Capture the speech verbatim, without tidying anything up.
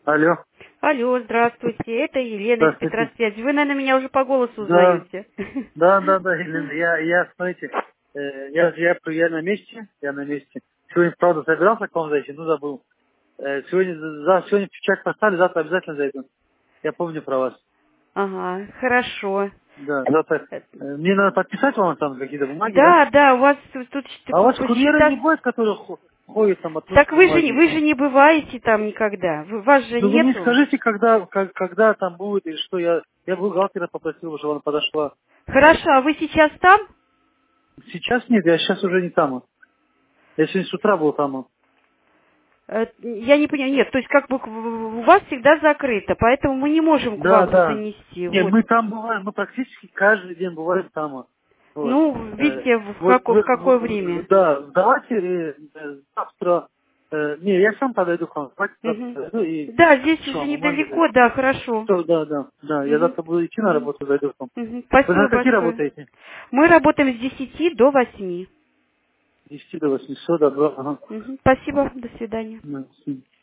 Алло. Алло, здравствуйте, это Елена из Здравствуйте. Петросвязи. Вы, наверное, меня уже по голосу Да, узнаете. да, да, да, Елена, я, я, смотрите, э, я, я, я на месте, я на месте. Сегодня, правда, собирался к вам зайти, ну забыл. Э, сегодня, за, сегодня чек поставили, завтра обязательно зайду. Я помню про вас. Ага, хорошо. Да, завтра. Э, Э, мне надо подписать вам там какие-то бумаги, да? Да, да, у вас тут тут А у вас курьеры не счета. будет, которые хо- ходят там, относят Так вы же, не- бумаги? вы же не бываете там никогда. Вы- Вас же Ну вы мне нету. скажите, когда, как- когда там будет и что я... Я бухгалтера попросил, чтобы она подошла. Хорошо, а вы сейчас там? Сейчас нет, я сейчас уже не там. Я сегодня с утра был там. Э, Я не понимаю, нет, то есть как бы к- у вас всегда закрыто, поэтому мы не можем к Да, вам да. занести. Не, Вот. мы там бываем, мы практически каждый день бываем там. Вот. Ну, Э, видите, в, вот, како- в вы- какое вы- время? да, давайте э, э, завтра, э, не, я сам подойду к вам, давайте завтра Мгм. подойду и Да, здесь что уже вам бумаги дать. недалеко, да, хорошо. Что, да, да, да, я Мгм. завтра буду идти на Мгм. работу, зайду к вам. Мгм. Вы на Спасибо какие большое. работаете? Мы работаем с десяти до восьми. С десяти до восьми, все, добро, ага. Мгм. Спасибо, до свидания. Ну,